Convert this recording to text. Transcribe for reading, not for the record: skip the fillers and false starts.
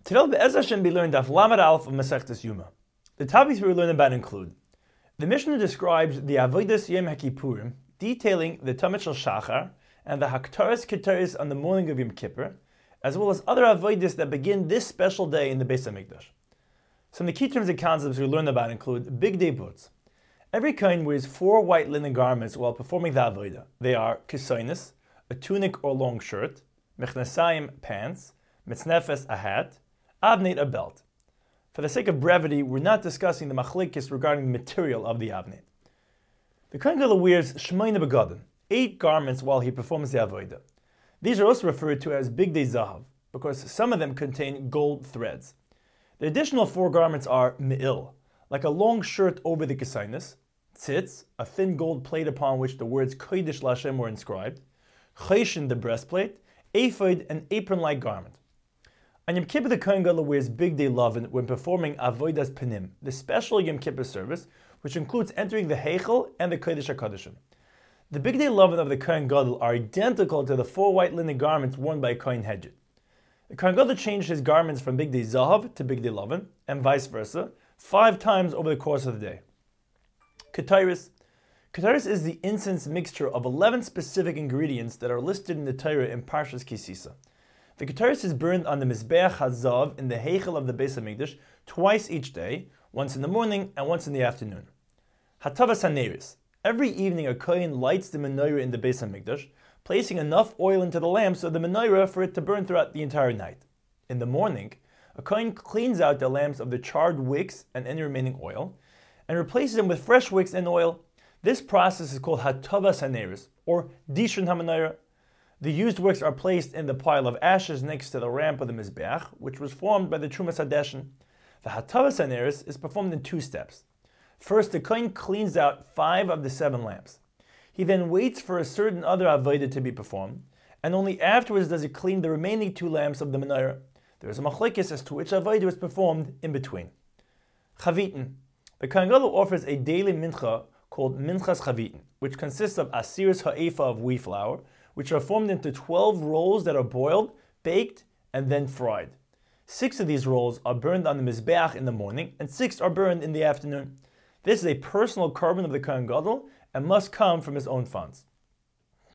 Today will Be'ez Hashem be learned Daf Lamed Aleph of Masechtas Yuma. The topics we will learn about include: the Mishnah describes the Avodas Yom HaKippurim, detailing the Tamid Shel Shachar and the Haktaras Ketaris on the morning of Yom Kippur, as well as other Avodas that begin this special day in the Beis HaMikdash. Some of the key terms and concepts we learn about include Big Day Boots. Every kohen wears 4 white linen garments while performing the Avodah. They are Kisonis, a tunic or long shirt, Mechnasayim, pants, Mitznefes, a hat, Avnet, a belt. For the sake of brevity, we're not discussing the machlekes regarding the material of the avnet. The Kohen Gadol wears shmeina begadim, 8 garments while he performs the avodah. These are also referred to as big day zahav, because some of them contain gold threads. The additional 4 garments are me'il, like a long shirt over the kisainis, tzitz, a thin gold plate upon which the words kodesh lashem were inscribed, cheshin, the breastplate, ephod, an apron-like garment. On Yom Kippur, the Kohen Gadol wears Big Day Lavin when performing Avodas Panim, the special Yom Kippur service, which includes entering the Heichel and the Kodesh HaKodeshim. The Big Day Lavin of the Kohen Gadol are identical to the 4 white linen garments worn by Kohen Hedjit. The Kohen Gadol changed his garments from Big Day Zahav to Big Day Lavin, and vice versa, 5 times over the course of the day. Ketairis. Ketairis is the incense mixture of 11 specific ingredients that are listed in the Torah in Parshas Kisisa. The Ketairis is burned on the Mizbeach HaZav in the Heichel of the Beis HaMikdash twice each day, once in the morning and once in the afternoon. Hatavas HaNeiris. Every evening a Kohen lights the menorah in the Beis HaMikdash, placing enough oil into the lamps of the menorah for it to burn throughout the entire night. In the morning, a Kohen cleans out the lamps of the charred wicks and any remaining oil, and replaces them with fresh wicks and oil. This process is called Hatavas HaNeiris, or Dishon HaMenorah. The used wicks are placed in the pile of ashes next to the ramp of the Mizbeach, which was formed by the Trumas HaDeshen. The Hatavas HaNeiris is performed in 2 steps. First, the Kohen cleans out 5 of the 7 lamps. He then waits for a certain other avodah to be performed, and only afterwards does he clean the remaining 2 lamps of the menorah. There is a machlekes as to which avodah is performed in between. Chavitin. The Kohen Gadol offers a daily mincha called Minchas Chavitin, which consists of asiris ha'efa of wheat flour, which are formed into 12 rolls that are boiled, baked, and then fried. 6 of these rolls are burned on the Mizbeach in the morning, and 6 are burned in the afternoon. This is a personal carbon of the Kohen Gadol and must come from his own funds.